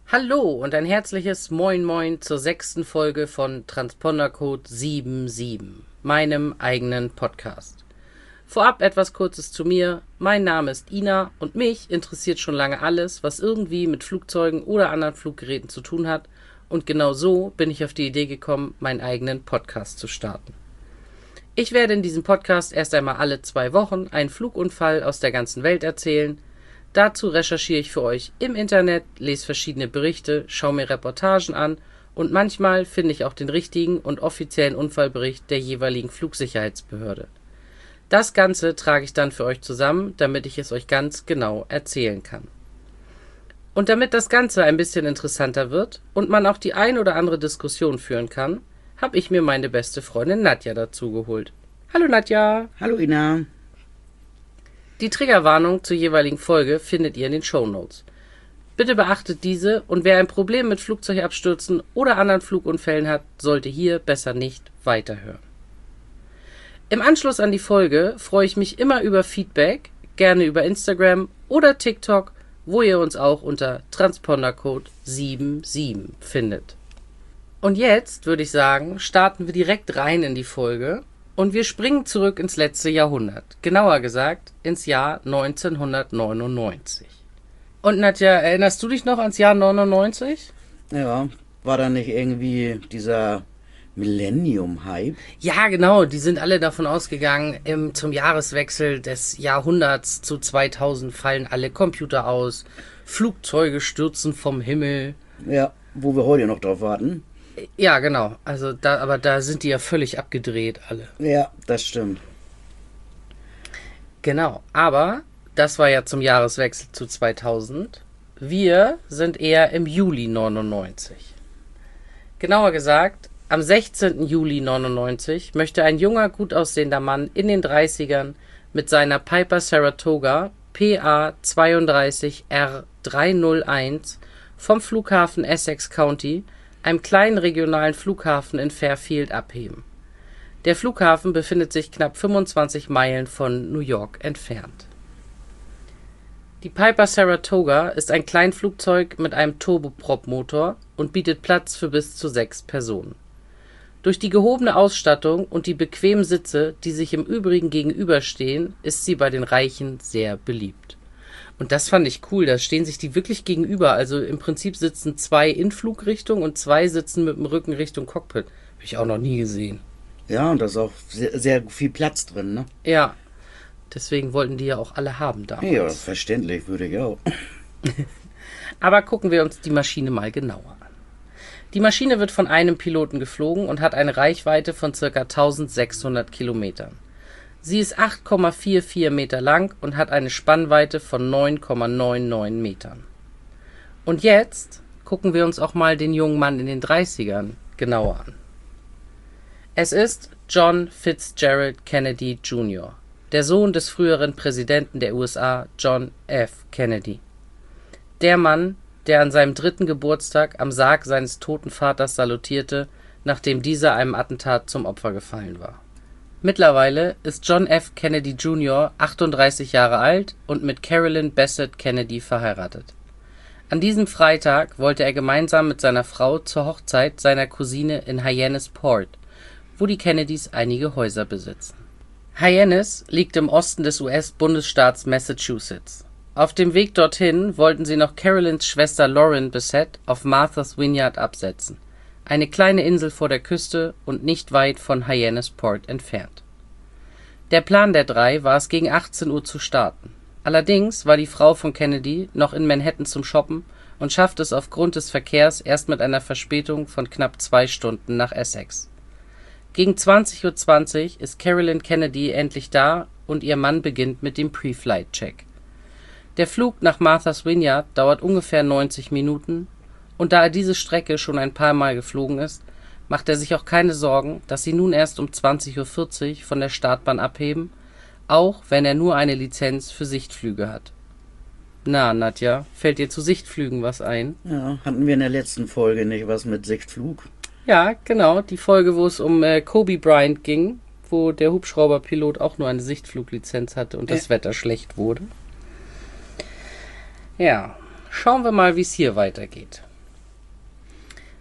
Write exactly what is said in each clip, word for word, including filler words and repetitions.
Hallo und ein herzliches Moin Moin zur sechsten Folge von Transpondercode sieben sieben, meinem eigenen Podcast. Vorab etwas Kurzes zu mir. Mein Name ist Ina und mich interessiert schon lange alles, was irgendwie mit Flugzeugen oder anderen Fluggeräten zu tun hat. Und genau so bin ich auf die Idee gekommen, meinen eigenen Podcast zu starten. Ich werde in diesem Podcast erst einmal alle zwei Wochen einen Flugunfall aus der ganzen Welt erzählen. Dazu recherchiere ich für euch im Internet, lese verschiedene Berichte, schaue mir Reportagen an und manchmal finde ich auch den richtigen und offiziellen Unfallbericht der jeweiligen Flugsicherheitsbehörde. Das Ganze trage ich dann für euch zusammen, damit ich es euch ganz genau erzählen kann. Und damit das Ganze ein bisschen interessanter wird und man auch die ein oder andere Diskussion führen kann, habe ich mir meine beste Freundin Nadja dazu geholt. Hallo Nadja! Hallo Ina! Die Triggerwarnung zur jeweiligen Folge findet ihr in den Shownotes. Bitte beachtet diese und wer ein Problem mit Flugzeugabstürzen oder anderen Flugunfällen hat, sollte hier besser nicht weiterhören. Im Anschluss an die Folge freue ich mich immer über Feedback, gerne über Instagram oder TikTok, wo ihr uns auch unter Transpondercode sieben sieben findet. Und jetzt würde ich sagen, starten wir direkt rein in die Folge. Und wir springen zurück ins letzte Jahrhundert, genauer gesagt ins Jahr neunzehnhundertneunundneunzig. Und Nadja, erinnerst du dich noch ans Jahr neunundneunzig? Ja, war da nicht irgendwie dieser Millennium-Hype? Ja, genau, die sind alle davon ausgegangen, im, zum Jahreswechsel des Jahrhunderts zu zweitausend fallen alle Computer aus, Flugzeuge stürzen vom Himmel. Ja, wo wir heute noch drauf warten. Ja, genau. Also da, aber da sind die ja völlig abgedreht, alle. Ja, das stimmt. Genau. Aber das war ja zum Jahreswechsel zu zweitausend. Wir sind eher im Juli neunundneunzig. Genauer gesagt, am sechzehnten Juli neunundneunzig möchte ein junger, gut aussehender Mann in den dreißigern mit seiner Piper Saratoga P A zweiunddreißig R dreihunderteins vom Flughafen Essex County, einem kleinen regionalen Flughafen in Fairfield, abheben. Der Flughafen befindet sich knapp fünfundzwanzig Meilen von New York entfernt. Die Piper Saratoga ist ein Kleinflugzeug mit einem Turboprop-Motor und bietet Platz für bis zu sechs Personen. Durch die gehobene Ausstattung und die bequemen Sitze, die sich im Übrigen gegenüberstehen, ist sie bei den Reichen sehr beliebt. Und das fand ich cool, da stehen sich die wirklich gegenüber. Also im Prinzip sitzen zwei in Flugrichtung und zwei sitzen mit dem Rücken Richtung Cockpit. Habe ich auch noch nie gesehen. Ja, und da ist auch sehr, sehr viel Platz drin, ne? Ja, deswegen wollten die ja auch alle haben damals. Ja, verständlich, würde ich auch. Aber gucken wir uns die Maschine mal genauer an. Die Maschine wird von einem Piloten geflogen und hat eine Reichweite von ca. eintausendsechshundert Kilometern. Sie ist acht Komma vierundvierzig Meter lang und hat eine Spannweite von neun Komma neunundneunzig Metern. Und jetzt gucken wir uns auch mal den jungen Mann in den dreißigern genauer an. Es ist John Fitzgerald Kennedy Junior, der Sohn des früheren Präsidenten der U S A, John F. Kennedy. Der Mann, der an seinem dritten Geburtstag am Sarg seines toten Vaters salutierte, nachdem dieser einem Attentat zum Opfer gefallen war. Mittlerweile ist John F. Kennedy Junior achtunddreißig Jahre alt und mit Carolyn Bessette Kennedy verheiratet. An diesem Freitag wollte er gemeinsam mit seiner Frau zur Hochzeit seiner Cousine in Hyannisport, wo die Kennedys einige Häuser besitzen. Hyannis liegt im Osten des U S-Bundesstaats Massachusetts. Auf dem Weg dorthin wollten sie noch Carolyns Schwester Lauren Bessette auf Martha's Vineyard absetzen, eine kleine Insel vor der Küste und nicht weit von Hyannisport entfernt. Der Plan der drei war es, gegen achtzehn Uhr zu starten. Allerdings war die Frau von Kennedy noch in Manhattan zum Shoppen und schaffte es aufgrund des Verkehrs erst mit einer Verspätung von knapp zwei Stunden nach Essex. Gegen zwanzig Uhr zwanzig ist Carolyn Kennedy endlich da und ihr Mann beginnt mit dem Pre-Flight-Check. Der Flug nach Martha's Vineyard dauert ungefähr neunzig Minuten. Und da er diese Strecke schon ein paar Mal geflogen ist, macht er sich auch keine Sorgen, dass sie nun erst um zwanzig Uhr vierzig von der Startbahn abheben, auch wenn er nur eine Lizenz für Sichtflüge hat. Na, Nadja, fällt dir zu Sichtflügen was ein? Ja, hatten wir in der letzten Folge nicht was mit Sichtflug? Ja, genau, die Folge, wo es um äh, Kobe Bryant ging, wo der Hubschrauberpilot auch nur eine Sichtfluglizenz hatte und das Ja. Wetter schlecht wurde. Ja, schauen wir mal, wie es hier weitergeht.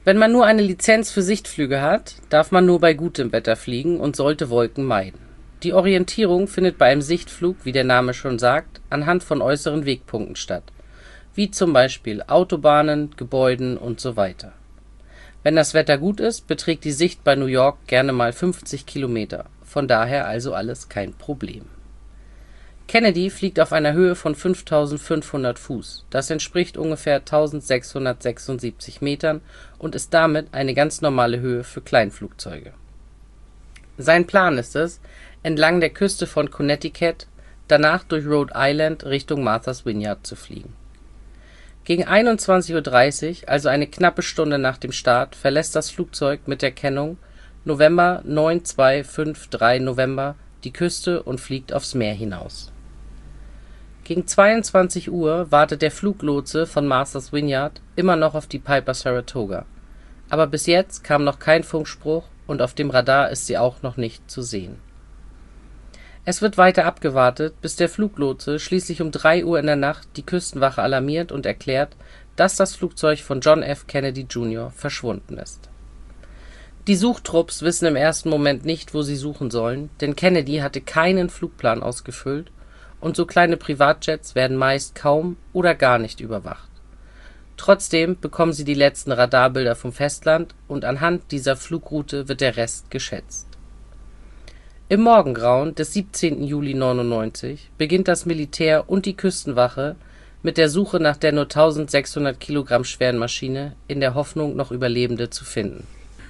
Wenn man nur eine Lizenz für Sichtflüge hat, darf man nur bei gutem Wetter fliegen und sollte Wolken meiden. Die Orientierung findet bei einem Sichtflug, wie der Name schon sagt, anhand von äußeren Wegpunkten statt, wie zum Beispiel Autobahnen, Gebäuden und so weiter. Wenn das Wetter gut ist, beträgt die Sicht bei New York gerne mal fünfzig Kilometer, von daher also alles kein Problem. Kennedy fliegt auf einer Höhe von fünftausendfünfhundert Fuß, das entspricht ungefähr eintausendsechshundertsechsundsiebzig Metern und ist damit eine ganz normale Höhe für Kleinflugzeuge. Sein Plan ist es, entlang der Küste von Connecticut, danach durch Rhode Island Richtung Martha's Vineyard zu fliegen. Gegen einundzwanzig Uhr dreißig, also eine knappe Stunde nach dem Start, verlässt das Flugzeug mit der Kennung November neun zwei fünf drei November die Küste und fliegt aufs Meer hinaus. Gegen zweiundzwanzig Uhr wartet der Fluglotse von Martha's Vineyard immer noch auf die Piper Saratoga, aber bis jetzt kam noch kein Funkspruch und auf dem Radar ist sie auch noch nicht zu sehen. Es wird weiter abgewartet, bis der Fluglotse schließlich um drei Uhr in der Nacht die Küstenwache alarmiert und erklärt, dass das Flugzeug von John F. Kennedy Junior verschwunden ist. Die Suchtrupps wissen im ersten Moment nicht, wo sie suchen sollen, denn Kennedy hatte keinen Flugplan ausgefüllt und so kleine Privatjets werden meist kaum oder gar nicht überwacht. Trotzdem bekommen sie die letzten Radarbilder vom Festland und anhand dieser Flugroute wird der Rest geschätzt. Im Morgengrauen des siebzehnten Juli neunundneunzig beginnt das Militär und die Küstenwache mit der Suche nach der nur eintausendsechshundert Kilogramm schweren Maschine in der Hoffnung, noch Überlebende zu finden.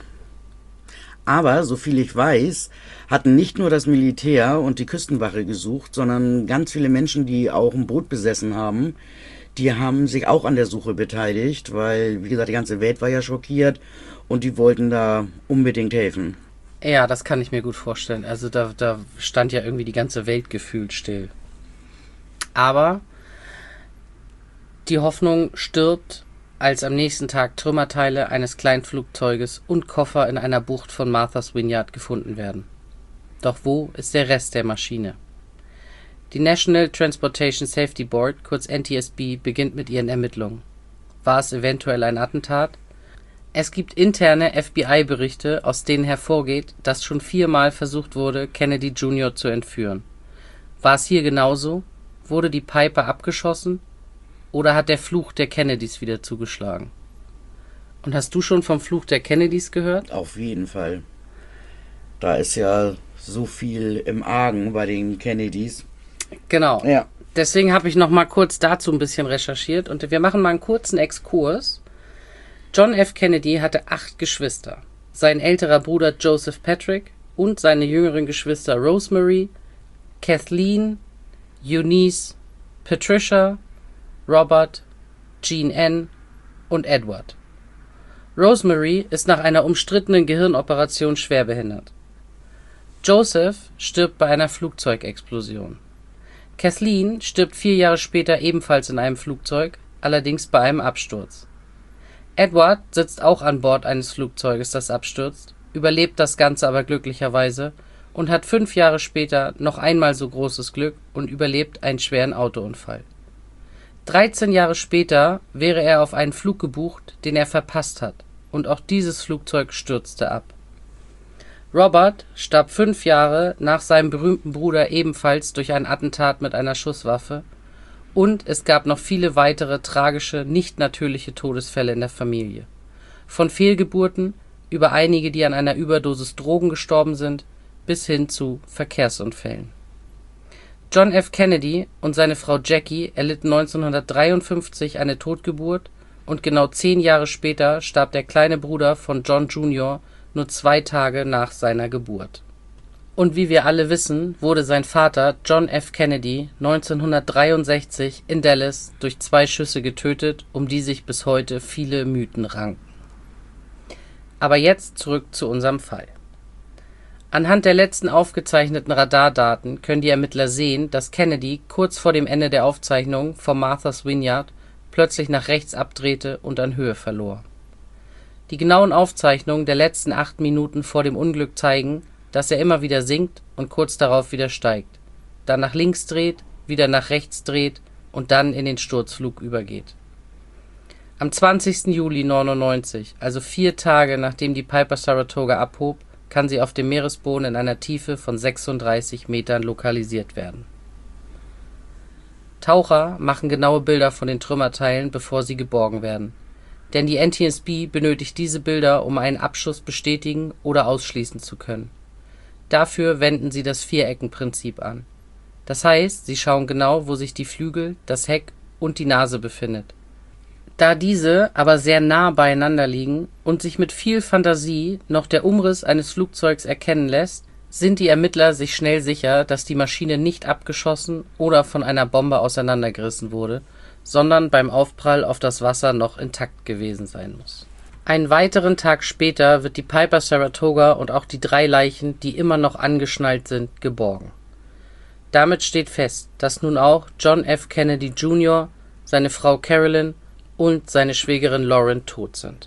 Aber, soviel ich weiß, hatten nicht nur das Militär und die Küstenwache gesucht, sondern ganz viele Menschen, die auch ein Boot besessen haben, die haben sich auch an der Suche beteiligt, weil, wie gesagt, die ganze Welt war ja schockiert und die wollten da unbedingt helfen. Ja, das kann ich mir gut vorstellen. Also da, da stand ja irgendwie die ganze Welt gefühlt still. Aber die Hoffnung stirbt, als am nächsten Tag Trümmerteile eines Kleinflugzeuges und Koffer in einer Bucht von Martha's Vineyard gefunden werden. Doch wo ist der Rest der Maschine? Die National Transportation Safety Board, kurz N T S B, beginnt mit ihren Ermittlungen. War es eventuell ein Attentat? Es gibt interne F B I-Berichte, aus denen hervorgeht, dass schon viermal versucht wurde, Kennedy Junior zu entführen. War es hier genauso? Wurde die Piper abgeschossen? Oder hat der Fluch der Kennedys wieder zugeschlagen? Und hast du schon vom Fluch der Kennedys gehört? Auf jeden Fall. Da ist ja so viel im Argen bei den Kennedys. Genau. Ja. Deswegen habe ich noch mal kurz dazu ein bisschen recherchiert und wir machen mal einen kurzen Exkurs. John F. Kennedy hatte acht Geschwister. Sein älterer Bruder Joseph Patrick und seine jüngeren Geschwister Rosemary, Kathleen, Eunice, Patricia, Robert, Jean Ann und Edward. Rosemary ist nach einer umstrittenen Gehirnoperation schwerbehindert. Joseph stirbt bei einer Flugzeugexplosion. Kathleen stirbt vier Jahre später ebenfalls in einem Flugzeug, allerdings bei einem Absturz. Edward sitzt auch an Bord eines Flugzeuges, das abstürzt, überlebt das Ganze aber glücklicherweise und hat fünf Jahre später noch einmal so großes Glück und überlebt einen schweren Autounfall. dreizehn Jahre später wäre er auf einen Flug gebucht, den er verpasst hat, und auch dieses Flugzeug stürzte ab. Robert starb fünf Jahre nach seinem berühmten Bruder ebenfalls durch ein Attentat mit einer Schusswaffe, und es gab noch viele weitere tragische, nicht natürliche Todesfälle in der Familie. Von Fehlgeburten über einige, die an einer Überdosis Drogen gestorben sind, bis hin zu Verkehrsunfällen. John F. Kennedy und seine Frau Jackie erlitten neunzehnhundertdreiundfünfzig eine Totgeburt und genau zehn Jahre später starb der kleine Bruder von John Junior nur zwei Tage nach seiner Geburt. Und wie wir alle wissen, wurde sein Vater John F. Kennedy neunzehnhundertdreiundsechzig in Dallas durch zwei Schüsse getötet, um die sich bis heute viele Mythen ranken. Aber jetzt zurück zu unserem Fall. Anhand der letzten aufgezeichneten Radardaten können die Ermittler sehen, dass Kennedy kurz vor dem Ende der Aufzeichnung vom Martha's Vineyard plötzlich nach rechts abdrehte und an Höhe verlor. Die genauen Aufzeichnungen der letzten acht Minuten vor dem Unglück zeigen, dass er immer wieder sinkt und kurz darauf wieder steigt, dann nach links dreht, wieder nach rechts dreht und dann in den Sturzflug übergeht. Am zwanzigsten Juli neunundneunzig, also vier Tage nachdem die Piper Saratoga abhob, kann sie auf dem Meeresboden in einer Tiefe von sechsunddreißig Metern lokalisiert werden. Taucher machen genaue Bilder von den Trümmerteilen, bevor sie geborgen werden. Denn die N T S B benötigt diese Bilder, um einen Abschuss bestätigen oder ausschließen zu können. Dafür wenden sie das Viereckenprinzip an. Das heißt, sie schauen genau, wo sich die Flügel, das Heck und die Nase befindet. Da diese aber sehr nah beieinander liegen und sich mit viel Fantasie noch der Umriss eines Flugzeugs erkennen lässt, sind die Ermittler sich schnell sicher, dass die Maschine nicht abgeschossen oder von einer Bombe auseinandergerissen wurde, sondern beim Aufprall auf das Wasser noch intakt gewesen sein muss. Einen weiteren Tag später wird die Piper Saratoga und auch die drei Leichen, die immer noch angeschnallt sind, geborgen. Damit steht fest, dass nun auch John F. Kennedy Junior, seine Frau Carolyn und seine Schwägerin Lauren tot sind.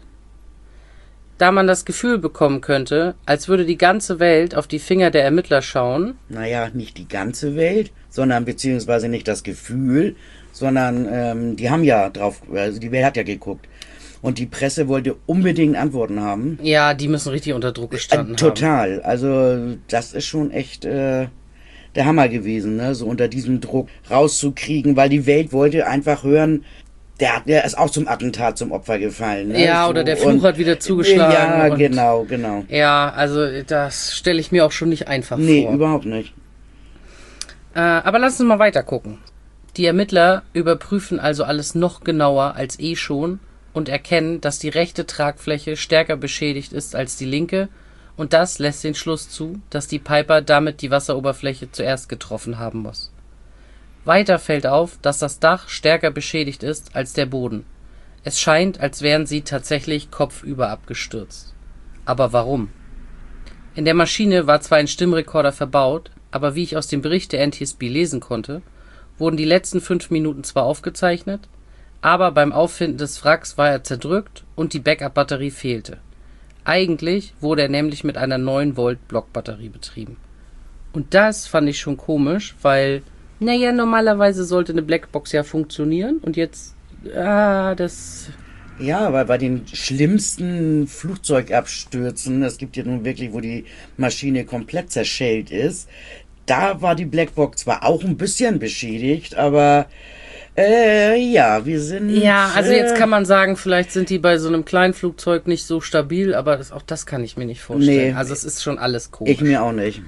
Da man das Gefühl bekommen könnte, als würde die ganze Welt auf die Finger der Ermittler schauen. Naja, nicht die ganze Welt, sondern beziehungsweise nicht das Gefühl, sondern ähm, die haben ja drauf, also die Welt hat ja geguckt. Und die Presse wollte unbedingt Antworten haben. Ja, die müssen richtig unter Druck gestanden äh, total. haben. Total. Also das ist schon echt äh, der Hammer gewesen, ne? So unter diesem Druck rauszukriegen, weil die Welt wollte einfach hören, Der, der ist auch zum Attentat zum Opfer gefallen. Ne? Ja, so, oder der Fluch und, hat wieder zugeschlagen. Ja, und, genau, genau. Ja, also das stelle ich mir auch schon nicht einfach nee, vor. Nee, überhaupt nicht. Äh, aber lass uns mal weiter gucken. Die Ermittler überprüfen also alles noch genauer als eh schon und erkennen, dass die rechte Tragfläche stärker beschädigt ist als die linke, und das lässt den Schluss zu, dass die Piper damit die Wasseroberfläche zuerst getroffen haben muss. Weiter fällt auf, dass das Dach stärker beschädigt ist als der Boden. Es scheint, als wären sie tatsächlich kopfüber abgestürzt. Aber warum? In der Maschine war zwar ein Stimmrekorder verbaut, aber wie ich aus dem Bericht der N T S B lesen konnte, wurden die letzten fünf Minuten zwar aufgezeichnet, aber beim Auffinden des Wracks war er zerdrückt und die Backup-Batterie fehlte. Eigentlich wurde er nämlich mit einer neun Volt Blockbatterie betrieben. Und das fand ich schon komisch, weil naja, normalerweise sollte eine Blackbox ja funktionieren und jetzt, ah, das... Ja, weil bei den schlimmsten Flugzeugabstürzen, es gibt ja nun wirklich, wo die Maschine komplett zerschellt ist, da war die Blackbox zwar auch ein bisschen beschädigt, aber äh, ja, wir sind... Ja, also äh, jetzt kann man sagen, vielleicht sind die bei so einem kleinen Flugzeug nicht so stabil, aber das, auch das kann ich mir nicht vorstellen. Nee, also es ist schon alles komisch. Ich mir auch nicht.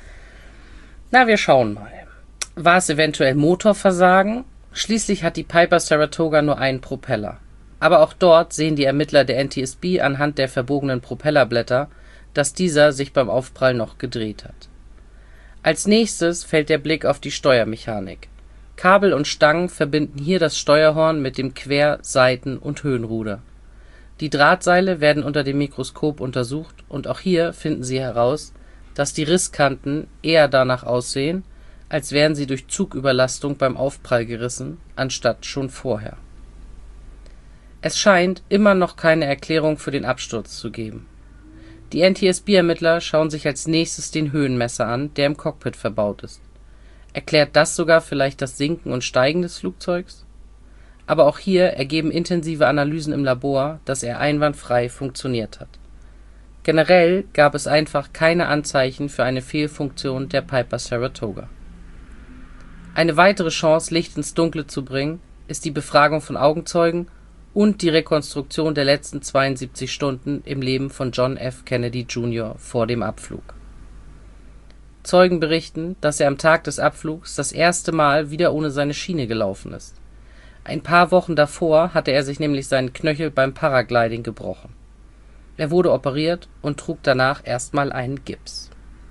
Na, wir schauen mal. War es eventuell Motorversagen? Schließlich hat die Piper Saratoga nur einen Propeller. Aber auch dort sehen die Ermittler der N T S B anhand der verbogenen Propellerblätter, dass dieser sich beim Aufprall noch gedreht hat. Als nächstes fällt der Blick auf die Steuermechanik. Kabel und Stangen verbinden hier das Steuerhorn mit dem Quer-, Seiten- und Höhenruder. Die Drahtseile werden unter dem Mikroskop untersucht und auch hier finden sie heraus, dass die Risskanten eher danach aussehen, als wären sie durch Zugüberlastung beim Aufprall gerissen, anstatt schon vorher. Es scheint immer noch keine Erklärung für den Absturz zu geben. Die N T S B-Ermittler schauen sich als nächstes den Höhenmesser an, der im Cockpit verbaut ist. Erklärt das sogar vielleicht das Sinken und Steigen des Flugzeugs? Aber auch hier ergeben intensive Analysen im Labor, dass er einwandfrei funktioniert hat. Generell gab es einfach keine Anzeichen für eine Fehlfunktion der Piper Saratoga. Eine weitere Chance, Licht ins Dunkle zu bringen, ist die Befragung von Augenzeugen und die Rekonstruktion der letzten zweiundsiebzig Stunden im Leben von John F. Kennedy Junior vor dem Abflug. Zeugen berichten, dass er am Tag des Abflugs das erste Mal wieder ohne seine Schiene gelaufen ist. Ein paar Wochen davor hatte er sich nämlich seinen Knöchel beim Paragliding gebrochen. Er wurde operiert und trug danach erstmal einen Gips.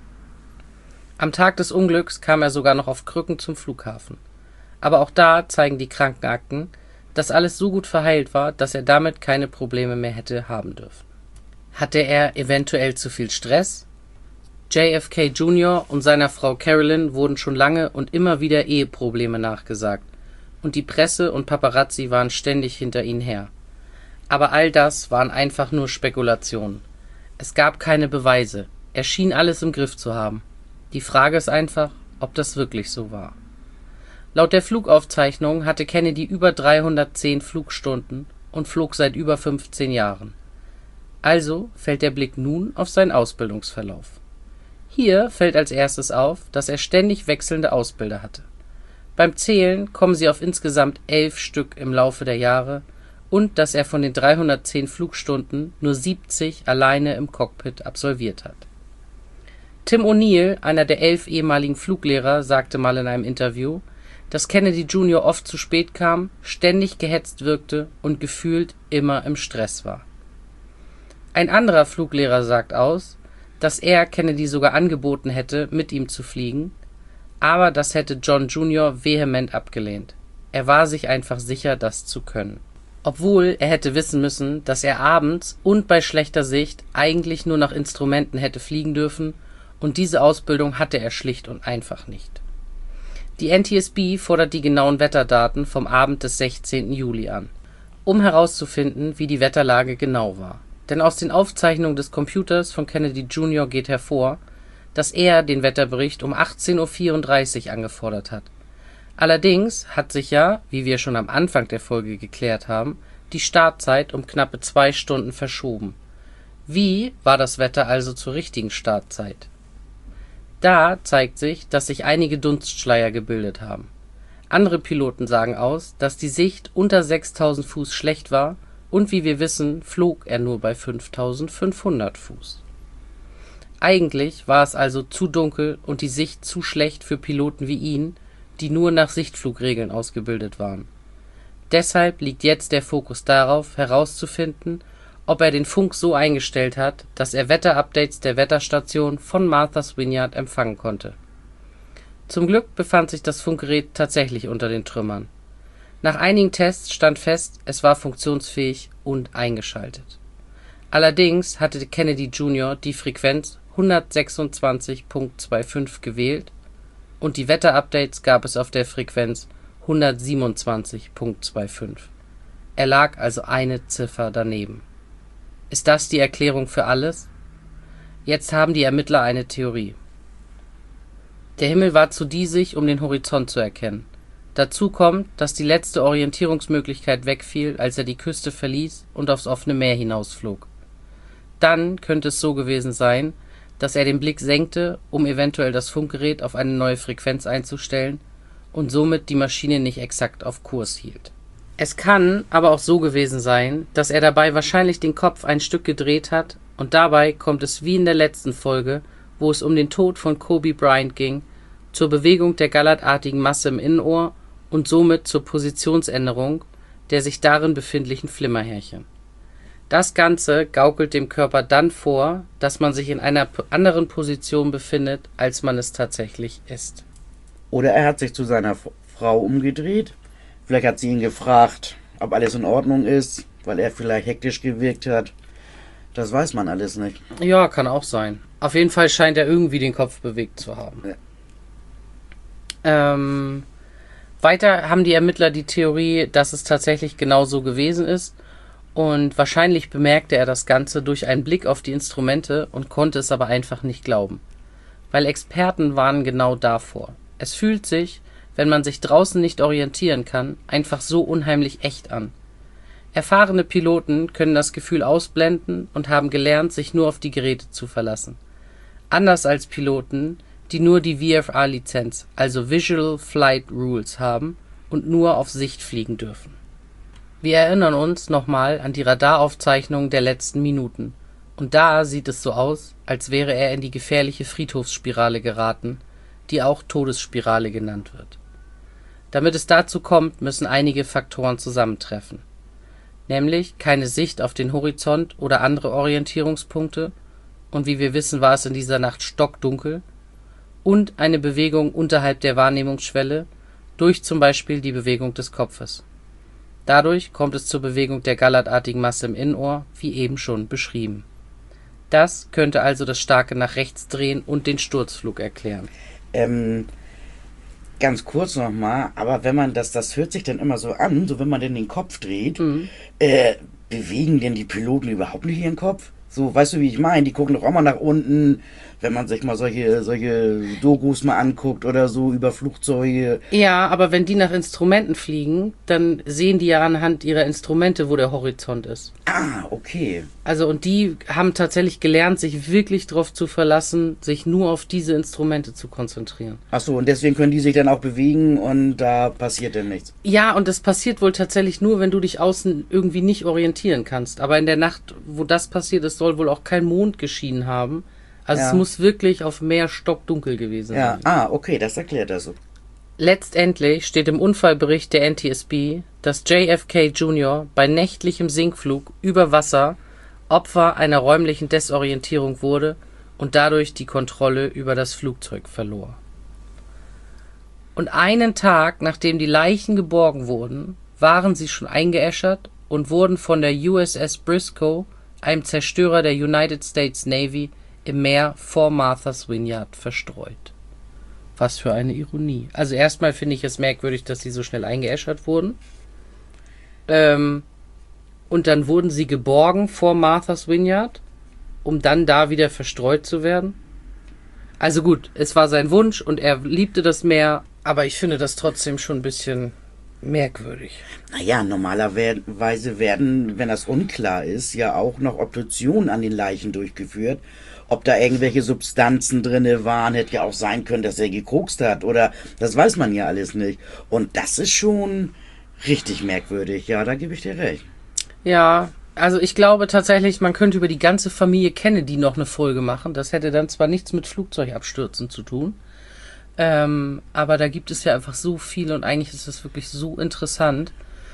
Am Tag des Unglücks kam er sogar noch auf Krücken zum Flughafen. Aber auch da zeigen die Krankenakten, dass alles so gut verheilt war, dass er damit keine Probleme mehr hätte haben dürfen. Hatte er eventuell zu viel Stress? J F K Junior und seiner Frau Carolyn wurden schon lange und immer wieder Eheprobleme nachgesagt, und die Presse und Paparazzi waren ständig hinter ihnen her. Aber all das waren einfach nur Spekulationen. Es gab keine Beweise. Er schien alles im Griff zu haben. Die Frage ist einfach, ob das wirklich so war. Laut der Flugaufzeichnung hatte Kennedy über dreihundertzehn Flugstunden und flog seit über fünfzehn Jahren. Also fällt der Blick nun auf seinen Ausbildungsverlauf. Hier fällt als erstes auf, dass er ständig wechselnde Ausbilder hatte. Beim Zählen kommen sie auf insgesamt elf Stück im Laufe der Jahre und dass er von den dreihundertzehn Flugstunden nur siebzig alleine im Cockpit absolviert hat. Tim O'Neill, einer der elf ehemaligen Fluglehrer, sagte mal in einem Interview, dass Kennedy Junior oft zu spät kam, ständig gehetzt wirkte und gefühlt immer im Stress war. Ein anderer Fluglehrer sagt aus, dass er Kennedy sogar angeboten hätte, mit ihm zu fliegen, aber das hätte John Junior vehement abgelehnt. Er war sich einfach sicher, das zu können. Obwohl er hätte wissen müssen, dass er abends und bei schlechter Sicht eigentlich nur nach Instrumenten hätte fliegen dürfen, und diese Ausbildung hatte er schlicht und einfach nicht. Die N T S B fordert die genauen Wetterdaten vom Abend des sechzehnten Juli an, um herauszufinden, wie die Wetterlage genau war. Denn aus den Aufzeichnungen des Computers von Kennedy Junior geht hervor, dass er den Wetterbericht um achtzehn Uhr vierunddreißig angefordert hat. Allerdings hat sich ja, wie wir schon am Anfang der Folge geklärt haben, die Startzeit um knappe zwei Stunden verschoben. Wie war das Wetter also zur richtigen Startzeit? Da zeigt sich, dass sich einige Dunstschleier gebildet haben. Andere Piloten sagen aus, dass die Sicht unter sechstausend Fuß schlecht war und wie wir wissen, flog er nur bei fünftausendfünfhundert Fuß. Eigentlich war es also zu dunkel und die Sicht zu schlecht für Piloten wie ihn, die nur nach Sichtflugregeln ausgebildet waren. Deshalb liegt jetzt der Fokus darauf, herauszufinden, ob er den Funk so eingestellt hat, dass er Wetterupdates der Wetterstation von Martha's Vineyard empfangen konnte. Zum Glück befand sich das Funkgerät tatsächlich unter den Trümmern. Nach einigen Tests stand fest, es war funktionsfähig und eingeschaltet. Allerdings hatte Kennedy Junior die Frequenz hundertsechsundzwanzig Komma fünfundzwanzig gewählt und die Wetterupdates gab es auf der Frequenz hundertsiebenundzwanzig Komma fünfundzwanzig. Er lag also eine Ziffer daneben. Ist das die Erklärung für alles? Jetzt haben die Ermittler eine Theorie. Der Himmel war zu diesig, um den Horizont zu erkennen. Dazu kommt, dass die letzte Orientierungsmöglichkeit wegfiel, als er die Küste verließ und aufs offene Meer hinausflog. Dann könnte es so gewesen sein, dass er den Blick senkte, um eventuell das Funkgerät auf eine neue Frequenz einzustellen und somit die Maschine nicht exakt auf Kurs hielt. Es kann aber auch so gewesen sein, dass er dabei wahrscheinlich den Kopf ein Stück gedreht hat und dabei kommt es wie in der letzten Folge, wo es um den Tod von Kobe Bryant ging, zur Bewegung der gallertartigen Masse im Innenohr und somit zur Positionsänderung der sich darin befindlichen Flimmerhärchen. Das Ganze gaukelt dem Körper dann vor, dass man sich in einer anderen Position befindet, als man es tatsächlich ist. Oder er hat sich zu seiner Frau umgedreht. Vielleicht hat sie ihn gefragt, ob alles in Ordnung ist, weil er vielleicht hektisch gewirkt hat. Das weiß man alles nicht. Ja, kann auch sein. Auf jeden Fall scheint er irgendwie den Kopf bewegt zu haben. Ja. Ähm, weiter haben die Ermittler die Theorie, dass es tatsächlich genau so gewesen ist. Und wahrscheinlich bemerkte er das Ganze durch einen Blick auf die Instrumente und konnte es aber einfach nicht glauben. Weil Experten warnen genau davor. Es fühlt sich, wenn man sich draußen nicht orientieren kann, einfach so unheimlich echt an. Erfahrene Piloten können das Gefühl ausblenden und haben gelernt, sich nur auf die Geräte zu verlassen. Anders als Piloten, die nur die V F R-Lizenz, also Visual Flight Rules, haben und nur auf Sicht fliegen dürfen. Wir erinnern uns nochmal an die Radaraufzeichnungen der letzten Minuten. Und da sieht es so aus, als wäre er in die gefährliche Friedhofsspirale geraten, die auch Todesspirale genannt wird. Damit es dazu kommt, müssen einige Faktoren zusammentreffen. Nämlich keine Sicht auf den Horizont oder andere Orientierungspunkte, und wie wir wissen, war es in dieser Nacht stockdunkel, und eine Bewegung unterhalb der Wahrnehmungsschwelle, durch zum Beispiel die Bewegung des Kopfes. Dadurch kommt es zur Bewegung der gallertartigen Masse im Innenohr, wie eben schon beschrieben. Das könnte also das starke nach rechts drehen und den Sturzflug erklären. Ähm, ganz kurz nochmal, aber wenn man das, das hört sich dann immer so an, so wenn man denn den Kopf dreht, mhm. äh, bewegen denn die Piloten überhaupt nicht ihren Kopf? So, weißt du, wie ich meine? Die gucken doch auch mal nach unten, wenn man sich mal solche, solche Dokus mal anguckt oder so über Flugzeuge. Ja, aber wenn die nach Instrumenten fliegen, dann sehen die ja anhand ihrer Instrumente, wo der Horizont ist. Ah, okay. Also und die haben tatsächlich gelernt, sich wirklich darauf zu verlassen, sich nur auf diese Instrumente zu konzentrieren. Ach so, und deswegen können die sich dann auch bewegen und da passiert dann nichts. Ja, und das passiert wohl tatsächlich nur, wenn du dich außen irgendwie nicht orientieren kannst. Aber in der Nacht, wo das passiert ist, soll wohl auch kein Mond geschienen haben. Also Ja. es muss wirklich auf Meer stockdunkel gewesen Ja, sein. ah, okay, das erklärt das. Letztendlich steht im Unfallbericht der N T S B, dass J F K Junior bei nächtlichem Sinkflug über Wasser Opfer einer räumlichen Desorientierung wurde und dadurch die Kontrolle über das Flugzeug verlor. Und einen Tag, nachdem die Leichen geborgen wurden, waren sie schon eingeäschert und wurden von der U S S Briscoe, einem Zerstörer der United States Navy, im Meer vor Martha's Vineyard verstreut. Was für eine Ironie. Also erstmal finde ich es merkwürdig, dass sie so schnell eingeäschert wurden. Ähm, und dann wurden sie geborgen vor Martha's Vineyard, um dann da wieder verstreut zu werden. Also gut, es war sein Wunsch und er liebte das Meer, aber ich finde das trotzdem schon ein bisschen merkwürdig. Naja, normalerweise werden, wenn das unklar ist, ja auch noch Obduktionen an den Leichen durchgeführt. Ob da irgendwelche Substanzen drinne waren, hätte ja auch sein können, dass er gekokst hat oder das weiß man ja alles nicht. Und das ist schon richtig merkwürdig, ja, da gebe ich dir recht. Ja, also ich glaube tatsächlich, man könnte über die ganze Familie Kennedy noch eine Folge machen. Das hätte dann zwar nichts mit Flugzeugabstürzen zu tun, ähm, aber da gibt es ja einfach so viel und eigentlich ist es wirklich so interessant.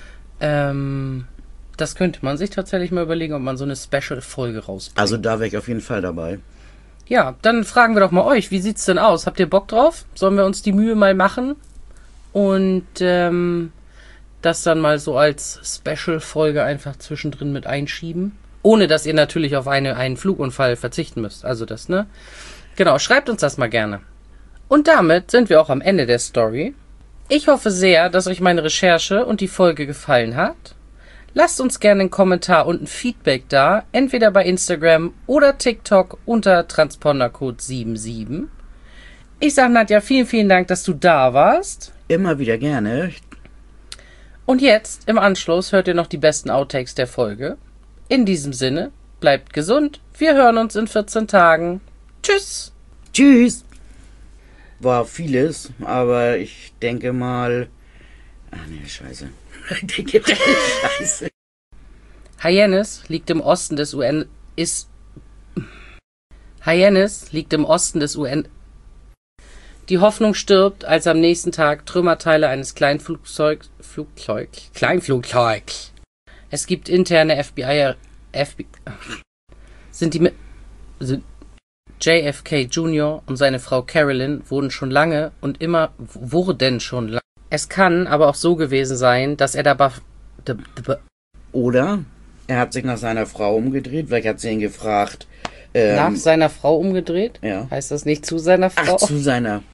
Ähm, das könnte man sich tatsächlich mal überlegen, ob man so eine Special-Folge rausbringt. Also da wäre ich auf jeden Fall dabei. Ja, dann fragen wir doch mal euch, wie sieht's denn aus? Habt ihr Bock drauf? Sollen wir uns die Mühe mal machen und ähm, das dann mal so als Special-Folge einfach zwischendrin mit einschieben? Ohne, dass ihr natürlich auf eine, einen Flugunfall verzichten müsst. Also das, ne? Genau, schreibt uns das mal gerne. Und damit sind wir auch am Ende der Story. Ich hoffe sehr, dass euch meine Recherche und die Folge gefallen hat. Lasst uns gerne einen Kommentar und ein Feedback da, entweder bei Instagram oder TikTok unter Transpondercode siebenundsiebzig. Ich sage Nadja, vielen, vielen Dank, dass du da warst. Immer wieder gerne. Und jetzt, im Anschluss, hört ihr noch die besten Outtakes der Folge. In diesem Sinne, bleibt gesund. Wir hören uns in vierzehn Tagen. Tschüss. Tschüss. War vieles, aber ich denke mal... Ach nee, scheiße. Scheiße. Hyannis liegt im Osten des U N... ist... Hyannis liegt im Osten des U N... Die Hoffnung stirbt, als am nächsten Tag Trümmerteile eines Kleinflugzeugs... Flugzeug... Kleinflugzeugs... Es gibt interne F B I... F B I... Sind die... Sind J F K Junior und seine Frau Carolyn wurden schon lange und immer... Wurden schon lange... Es kann aber auch so gewesen sein, dass er dabei... Oder er hat sich nach seiner Frau umgedreht, vielleicht hat sie ihn gefragt... Ähm, Nach seiner Frau umgedreht? Ja. Heißt das nicht zu seiner Frau? Ach, zu seiner...